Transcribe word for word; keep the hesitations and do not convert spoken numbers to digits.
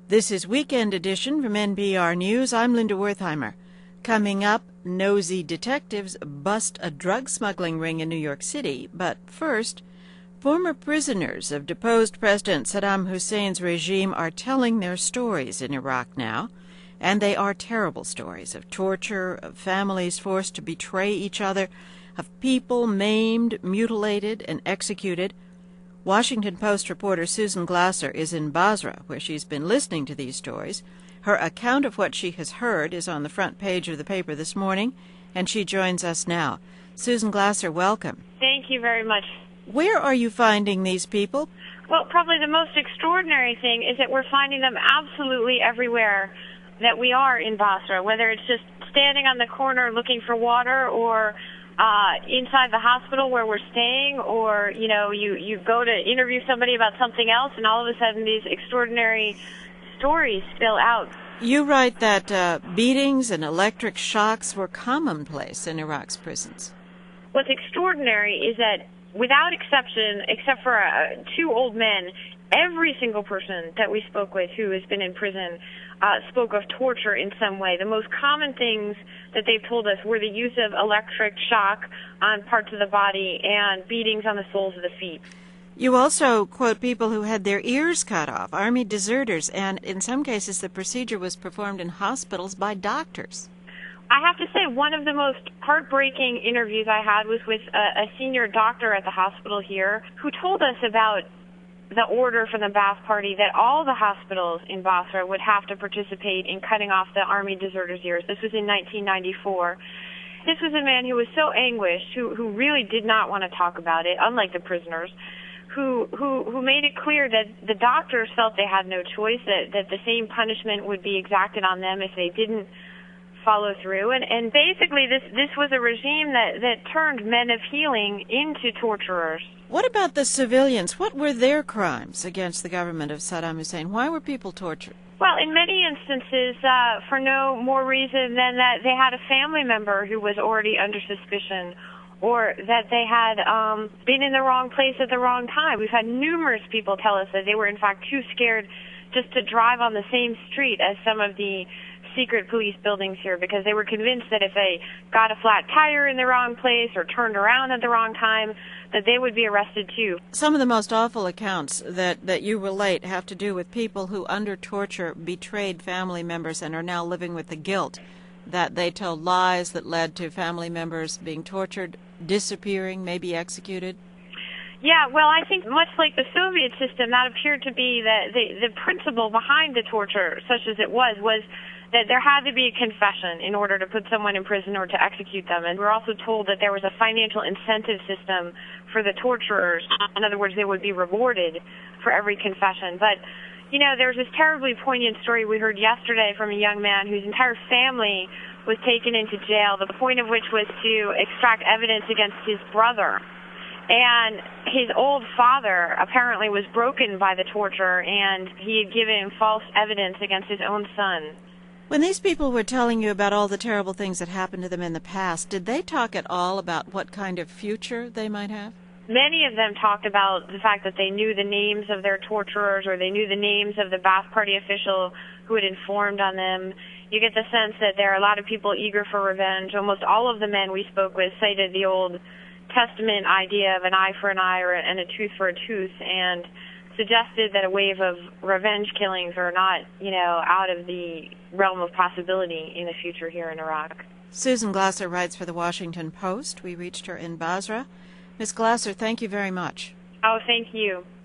This is Weekend Edition from N P R News. I'm Linda Wertheimer. Coming up, nosy detectives bust a drug smuggling ring in New York City. But first, former prisoners of deposed President Saddam Hussein's regime are telling their stories in Iraq now. And they are terrible stories of torture, of families forced to betray each other, of people maimed, mutilated, and executed. Washington Post reporter Susan Glasser is in Basra, where she's been listening to these stories. Her account of what she has heard is on the front page of the paper this morning, and she joins us now. Susan Glasser, welcome. Thank you very much. Where are you finding these people? Well, probably the most extraordinary thing is that we're finding them absolutely everywhere that we are in Basra, whether it's just standing on the corner looking for water or Uh, inside the hospital where we're staying, or, you know, you, you go to interview somebody about something else, and all of a sudden these extraordinary stories spill out. You write that uh, beatings and electric shocks were commonplace in Iraq's prisons. What's extraordinary is that, without exception, except for uh, two old men, every single person that we spoke with who has been in prison uh, spoke of torture in some way. The most common things that they've told us were the use of electric shock on parts of the body and beatings on the soles of the feet. You also quote people who had their ears cut off, army deserters, and in some cases the procedure was performed in hospitals by doctors. I have to say, one of the most heartbreaking interviews I had was with a, a senior doctor at the hospital here who told us about the order from the Ba'ath Party that all the hospitals in Basra would have to participate in cutting off the army deserters' ears. This was in nineteen ninety-four. This was a man who was so anguished, who, who really did not want to talk about it, unlike the prisoners, who, who, who made it clear that the doctors felt they had no choice, that, that the same punishment would be exacted on them if they didn't follow through. And, and basically this, this was a regime that, that turned men of healing into torturers. What about the civilians? What were their crimes against the government of Saddam Hussein? Why were people tortured? Well, in many instances, uh, for no more reason than that they had a family member who was already under suspicion, or that they had um, been in the wrong place at the wrong time. We've had numerous people tell us that they were, in fact, too scared just to drive on the same street as some of the secret police buildings here, because they were convinced that if they got a flat tire in the wrong place or turned around at the wrong time, that they would be arrested too. Some of the most awful accounts that, that you relate have to do with people who, under torture, betrayed family members and are now living with the guilt that they told lies that led to family members being tortured, disappearing, maybe executed. Yeah, well, I think much like the Soviet system, that appeared to be the, the, the principle behind the torture, such as it was, was that there had to be a confession in order to put someone in prison or to execute them. And we're also told that there was a financial incentive system for the torturers. In other words, they would be rewarded for every confession. But, you know, there was this terribly poignant story we heard yesterday from a young man whose entire family was taken into jail, the point of which was to extract evidence against his brother. And his old father apparently was broken by the torture, and he had given false evidence against his own son. When these people were telling you about all the terrible things that happened to them in the past, did they talk at all about what kind of future they might have? Many of them talked about the fact that they knew the names of their torturers, or they knew the names of the Ba'ath Party official who had informed on them. You get the sense that there are a lot of people eager for revenge. Almost all of the men we spoke with cited the Old Testament idea of an eye for an eye or and a tooth for a tooth, and suggested that a wave of revenge killings are not, you know, out of the realm of possibility in the future here in Iraq. Susan Glasser writes for the Washington Post. We reached her in Basra. Miz Glasser, thank you very much. Oh, thank you.